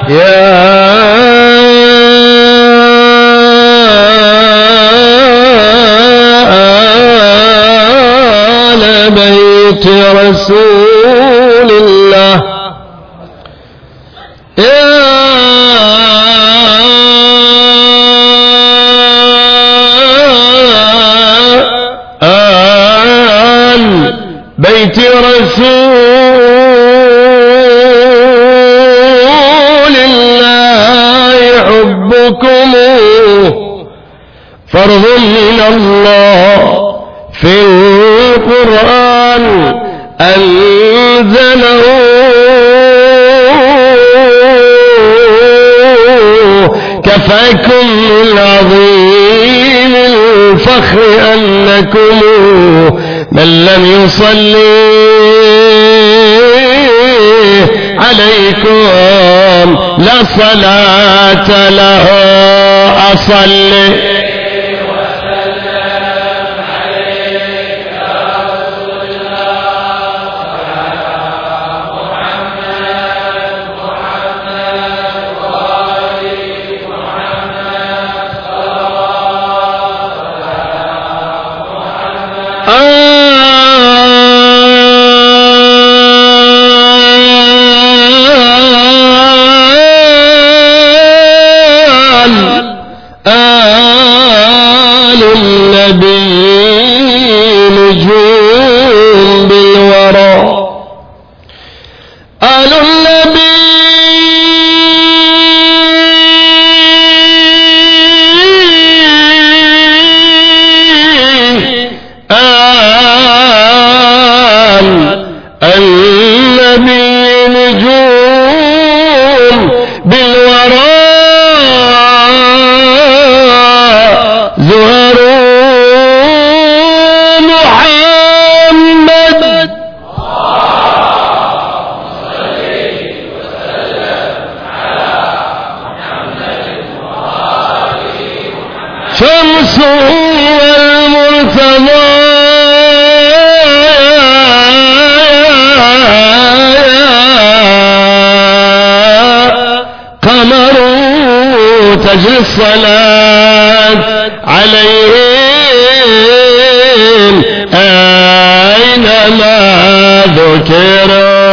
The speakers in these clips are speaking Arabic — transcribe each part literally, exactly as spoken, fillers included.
يا آل بيت رسول الله يا آل بيت رسول الله حبكم فرض من الله في القرآن أنزله كفاكم العظيم الفخر أنكم من لم يصلي عليكم لا صلاة له أصلي آل النبي نجوم بالورى آل النبي آل النبي نجوم بالورى زهروا محمد شمسه المرتضى قمر تجري الصلاة عليهم أينما ذكر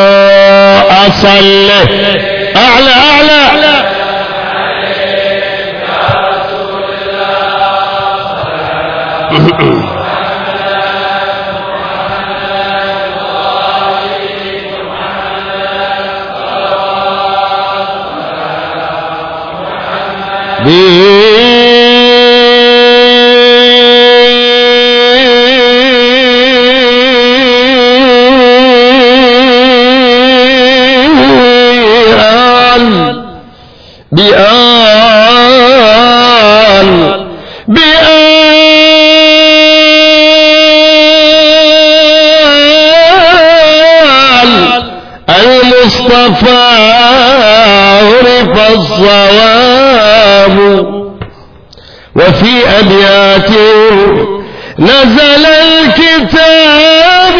أصله أعلى أعلى بآل بآل المصطفى عرف الصواب وفي أبياته نزل الكتاب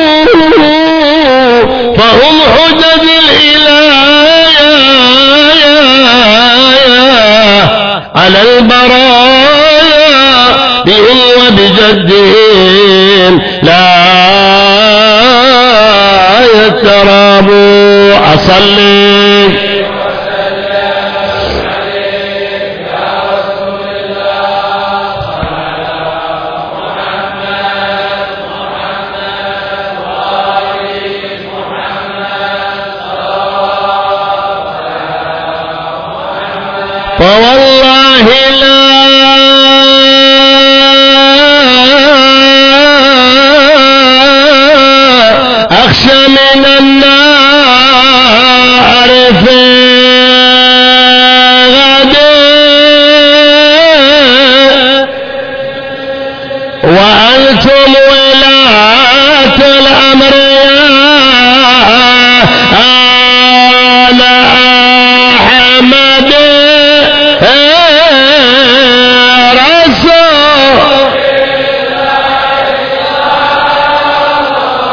فهم حجج الإله على البرايا بهم وبجدهم لا يترابوا أصلي فوالله لا أخشى من النار في غد وأنتم ولاة الأمر آل أحمد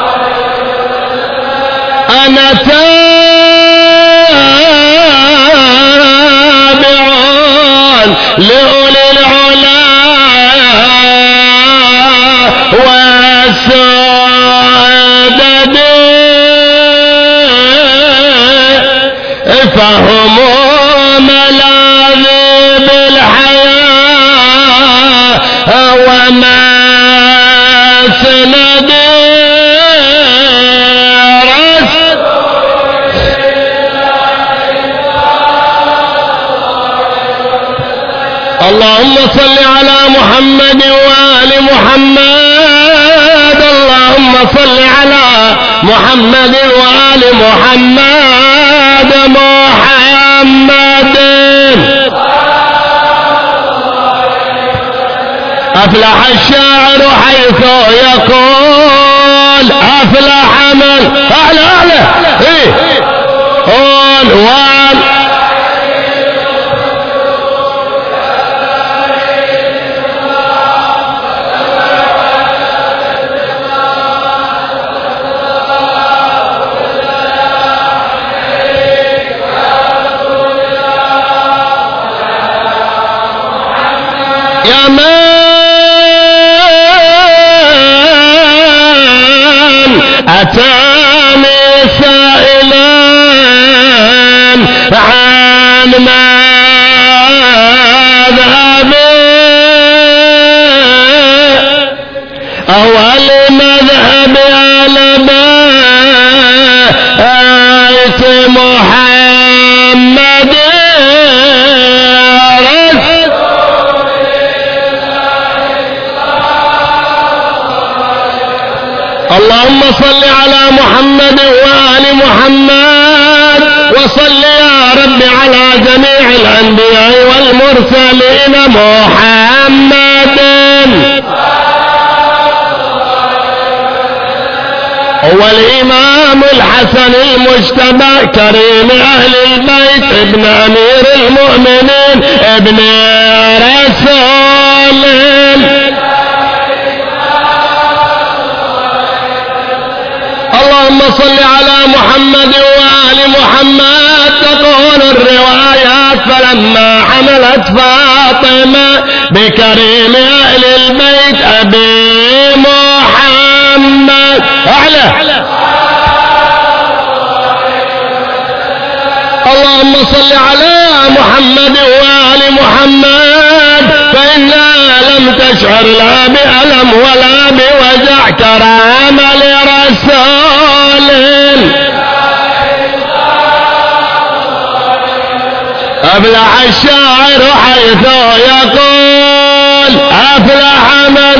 أنا تاج لأولي العلا والسعادة فهم ملاذي بالحياة وما سندي رسل. اللهم صل على محمد وآل محمد. اللهم صل على محمد وآل محمد. محمد أفلح الشاعر حيث يقول أفلح من أعلى أعلى إيه قول وان يا من أتاني سائلا عن مذهبي أول مذهبي على بيت محمد اللهم صل على محمد وآل محمد وصل يا رب على جميع الأنبياء والمرسلين محمد هو الإمام الحسن المجتبى كريم أهل البيت ابن أمير المؤمنين ابن رسول اللهم صل على محمد وآل محمد. تقول الروايات فلما حملت فاطمة بكريم أهل البيت أبي محمد أعلى اللهم صل على محمد وآل محمد فإنا لم تشعر لا بألم ولا بوجع كرام لرسول أفلح الشاعر حيث يقول أفلح من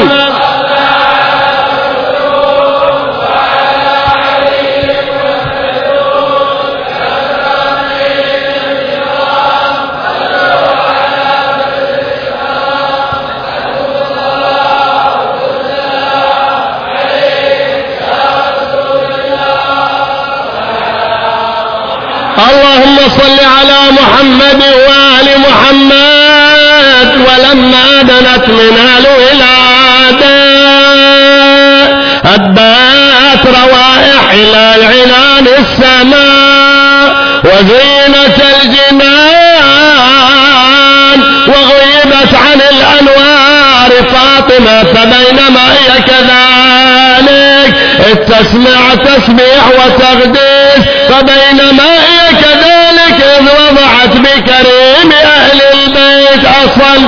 اللهم صل على محمد وآل محمد ولما دنت من الولادة هبت روائح إلى العنان السماء وزينة الجنان وغيبت عن الأنوار فاطمة فبينما هي كذلك تسمع تسبيح وتقديس فبينما هي كذلك إذ وضعت بكريم أهل البيت أصل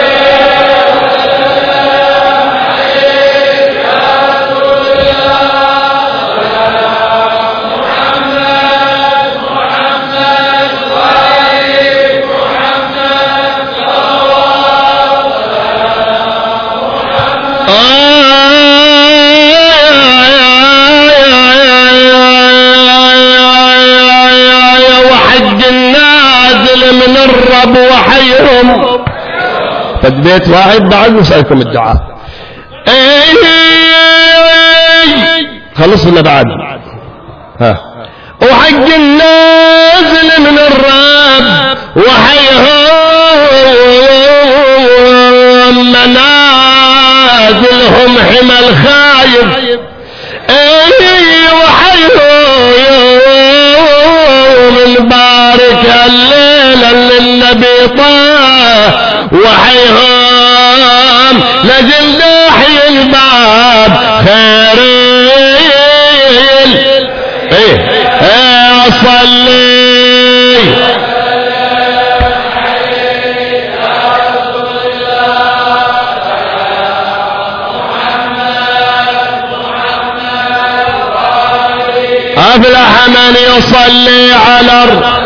من الرب وحيهم فدبيت واحد بعد نسألكم الدعاء خلصنا بعد ها وحق النازل من الرب وحيهم منازلهم حمى الخايف وحيهم من بارك الليل للنبي طه وحيهم لجل داحي الباب خيرين ايه ايه صلي أفلح من يصلي على الرسول